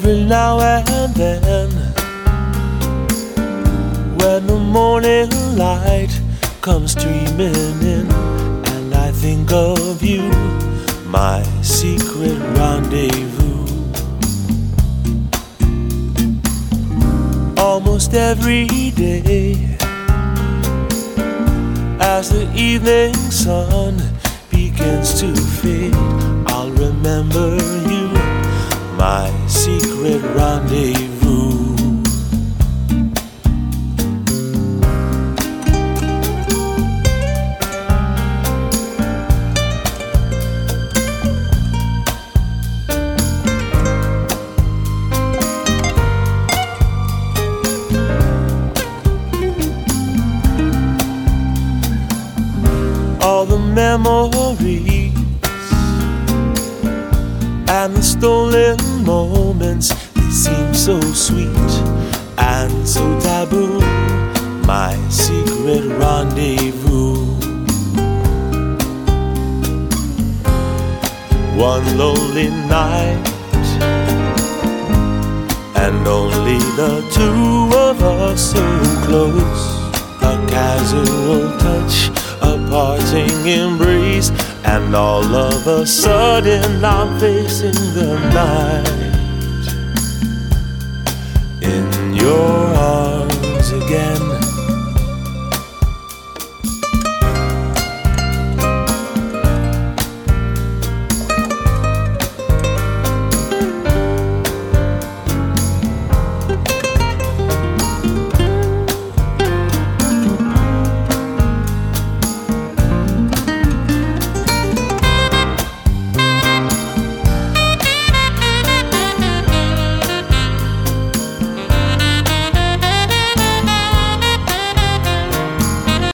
Every now and then, when the morning light comes streaming in, and I think of you, my secret rendezvous. Almost every day, as the evening sun begins to fade, I'll remember you, my secret rendezvous. All the memories and the stolen moments, they seem so sweet and so taboo, my secret rendezvous. One lonely night, and only the two of us so close, a casual touch, a parting embrace, and all of a sudden I'm facing the night in your arms again.